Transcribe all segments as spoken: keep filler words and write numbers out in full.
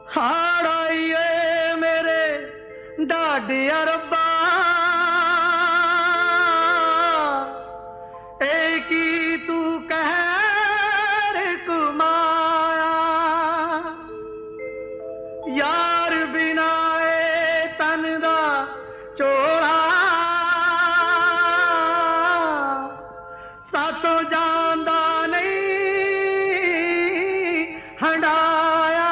हाड़ आइए मेरे डाडिया रब्बा, एक ही तू कहर कुमाया, यार बिना ए तन दा चोला, सातों जानदा नहीं हंडाया।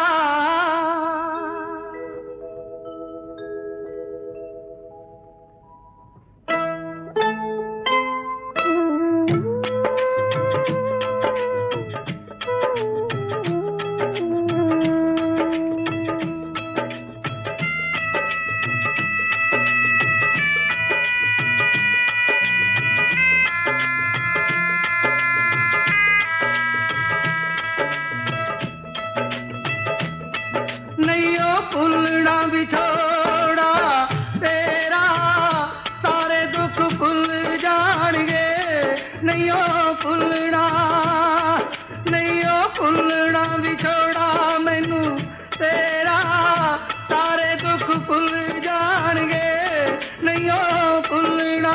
नैयो भुलना विछोड़ा तेरा, सारे दुख भुल जाणगे। नैयो भुलना नैयो भुलना विछोड़ा मैनू तेरा, सारे दुख भुल जाणगे। नैयो भुलना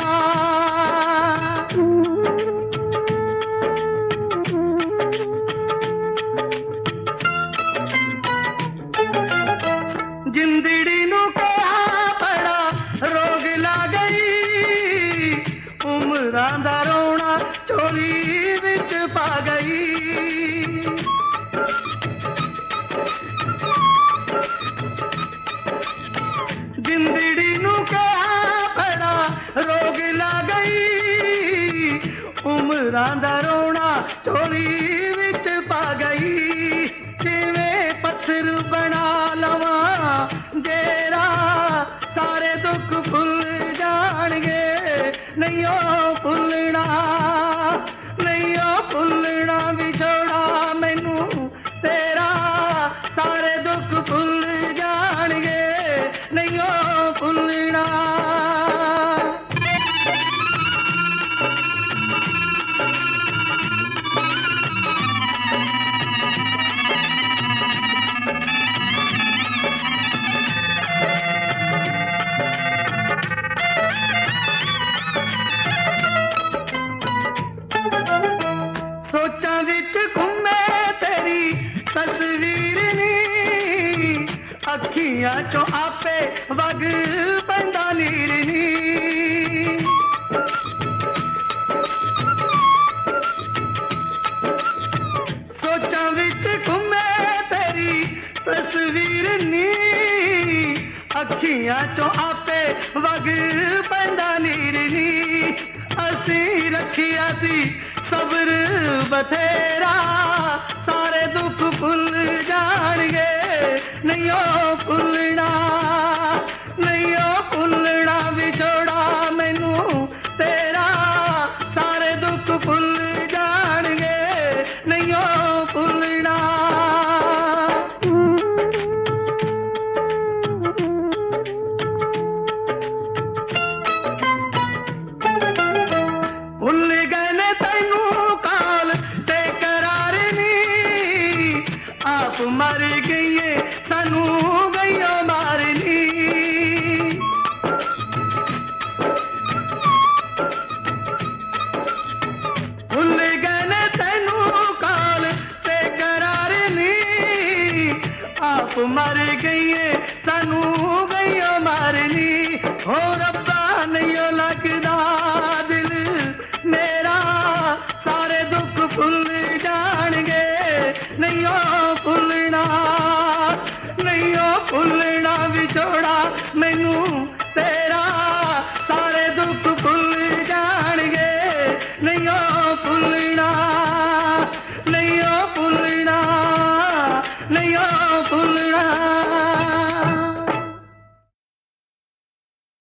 जिंदड़ी नू कहा बड़ा रोग ला गई, उमरां दा रोना झोली विच पा गई। जिंदड़ी नू कहा बड़ा रोग ला गई, उमरां दा रोना झोली विच पा गई। किवें पत्थर बना लवा जेरा, सारे दुख भुल जाणगे। नैयो भुलना नैयो भुलना विछोड़ा मैनू तेरा, सारे दुख भुल जाणगे। नैयो भुलना सोचां विच घूमे तेरी तस्वीर नी, अखियां चो आपे वग पैंदा नीर नी। सोचां विच घूमे तेरी तस्वीर नी, अखियां चो आपे वग पैंदा नीर नी। असी रखिया सी सब्र बथेरा, सारे दुख भुल जाणगे। नैयो भुलना नैयो भुलना विछोड़ा मैनू तेरा, सारे दुख भुल जाणगे। नैयो भुलना भुल गए ने तैनू काल ते करार नी, आप मर गईए सानू गईयो मारनी। भुल गए ने तैनू काल ते करार नी, आप मर गईए सानू गईयो मारनी। हो रब्बा नैयो लगदा दिल मेरा, सारे दुख भुल जाणगे। नैयो भुलना नैयो भुलना विछोड़ा मैनू तेरा, सारे दुख भुल जाणगे। नैयो भुलना